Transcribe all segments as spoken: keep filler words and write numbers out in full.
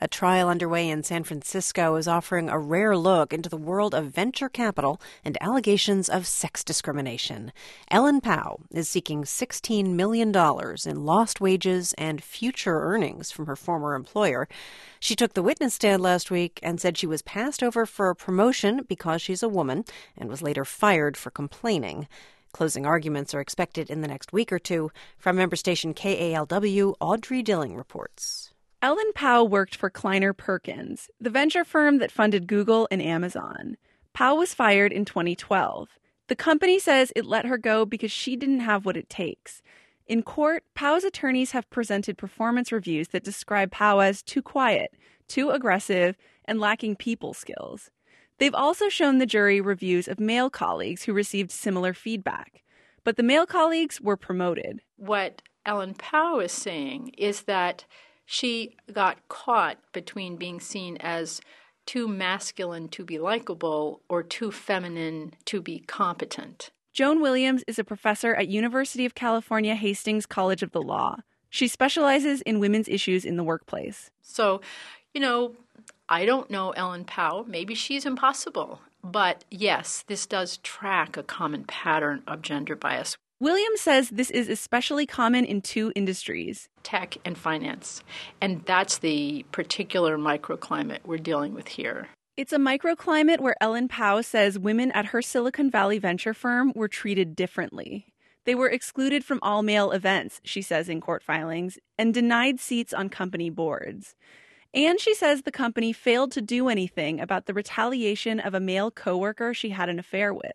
A trial underway in San Francisco is offering a rare look into the world of venture capital and allegations of sex discrimination. Ellen Pao is seeking sixteen million dollars in lost wages and future earnings from her former employer. She took the witness stand last week and said she was passed over for a promotion because she's a woman and was later fired for complaining. Closing arguments are expected in the next week or two. From member station K A L W, Audrey Dilling reports. Ellen Pao worked for Kleiner Perkins, the venture firm that funded Google and Amazon. Pao was fired in twenty twelve. The company says it let her go because she didn't have what it takes. In court, Pao's attorneys have presented performance reviews that describe Pao as too quiet, too aggressive, and lacking people skills. They've also shown the jury reviews of male colleagues who received similar feedback. But the male colleagues were promoted. What Ellen Pao is saying is that she got caught between being seen as too masculine to be likable or too feminine to be competent. Joan Williams is a professor at University of California Hastings College of the Law. She specializes in women's issues in the workplace. So, you know, I don't know Ellen Pao. Maybe she's impossible. But yes, this does track a common pattern of gender bias. Williams says this is especially common in two industries: tech and finance. And that's the particular microclimate we're dealing with here. It's a microclimate where Ellen Pao says women at her Silicon Valley venture firm were treated differently. They were excluded from all-male events, she says in court filings, and denied seats on company boards. And she says the company failed to do anything about the retaliation of a male coworker she had an affair with.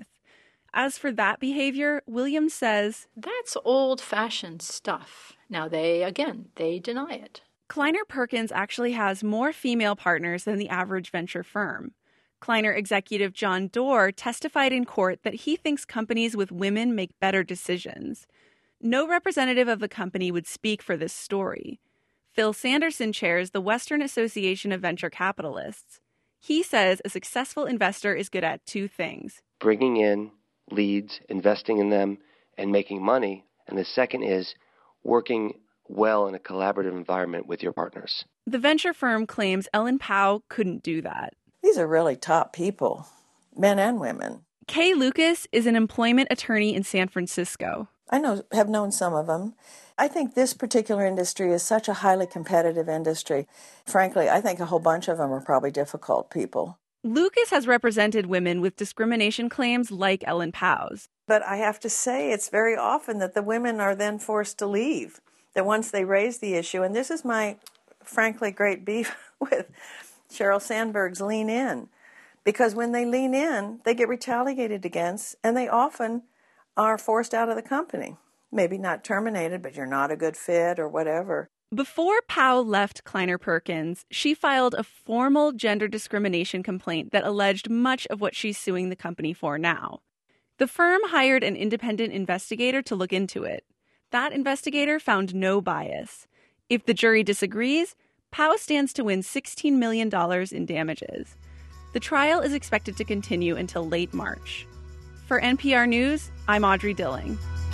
As for that behavior, Williams says, that's old-fashioned stuff. Now they, again, they deny it. Kleiner Perkins actually has more female partners than the average venture firm. Kleiner executive John Doerr testified in court that he thinks companies with women make better decisions. No representative of the company would speak for this story. Phil Sanderson chairs the Western Association of Venture Capitalists. He says a successful investor is good at two things: bringing in leads, investing in them, and making money. And the second is working well in a collaborative environment with your partners. The venture firm claims Ellen Pao couldn't do that. These are really top people, men and women. Kay Lucas is an employment attorney in San Francisco. I know, have known some of them. I think this particular industry is such a highly competitive industry. Frankly, I think a whole bunch of them are probably difficult people. Lucas has represented women with discrimination claims like Ellen Pao's. But I have to say it's very often that the women are then forced to leave, that once they raise the issue, and this is my, frankly, great beef with Sheryl Sandberg's Lean In, because when they lean in, they get retaliated against, and they often are forced out of the company. Maybe not terminated, but you're not a good fit or whatever. Before Pao left Kleiner Perkins, she filed a formal gender discrimination complaint that alleged much of what she's suing the company for now. The firm hired an independent investigator to look into it. That investigator found no bias. If the jury disagrees, Pao stands to win sixteen million dollars in damages. The trial is expected to continue until late March. For N P R News, I'm Audrey Dilling.